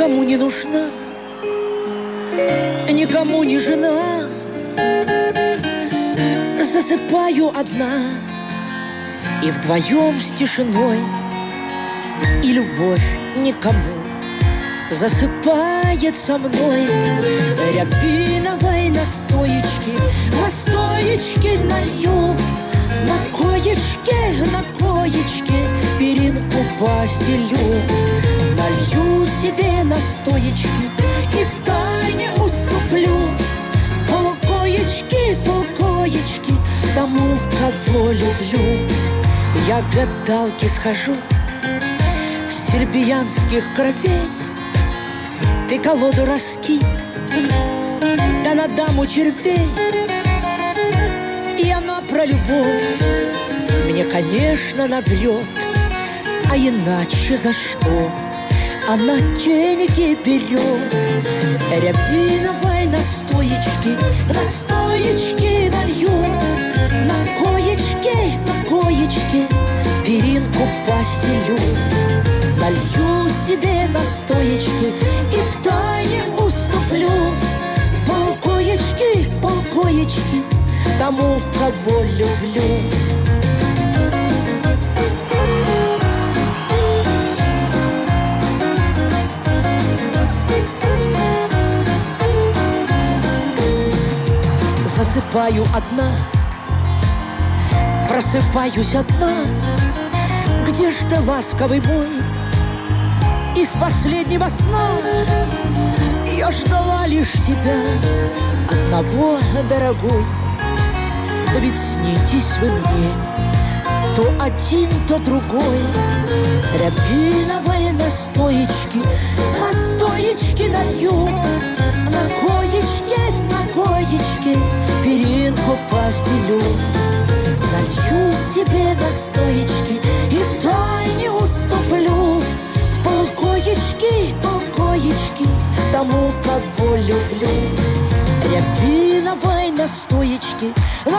никому не нужна, никому не жена. Засыпаю одна, и вдвоем с тишиной, и любовь никому засыпает со мной. Рябиновой настоечки, настоечки налью, на коечке перинку постелю. Налью себе настоечки и втайне уступлю полкоечки тому, кого люблю. Я к гадалке схожу в сербиянских кровей, ты колоду раскинь, да на даму червей. И она про любовь мне, конечно, наврет, а иначе за что она деньги берет? Рябиновой настоечки налью, на коечке перинку постелю. Налью себе настоечки и втайне уступлю полкоечки тому, кого люблю. Засыпаю одна, просыпаюсь одна. Где ж ты, ласковый мой, из последнего сна? Я ждала лишь тебя одного, дорогой. Да ведь снитесь вы мне то один, то другой. Рябиновой настоечки налью, на коечке перинку постелю. Налью себе настоечки и втайне уступлю полкоечки тому, кого люблю. Рябиновой настоечки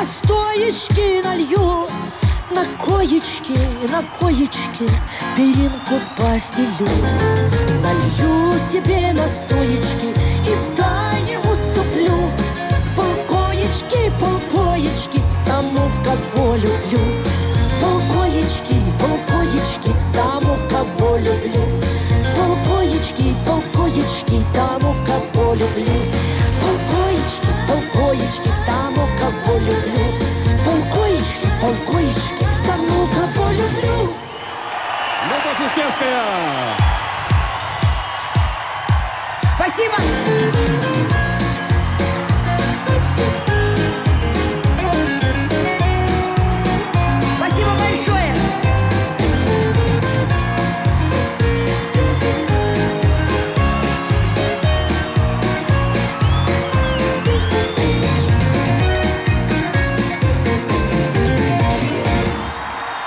налью, на коечке перинку постелю. Налью себе настоечки и втайне уступлю полкоечки тому, кого люблю. Полкоечки тому, кого люблю. Полкоечки тому, кого люблю. Полкоечки тому, кого люблю. Полкоечки тому, кого люблю. Любовь Успенская! Спасибо!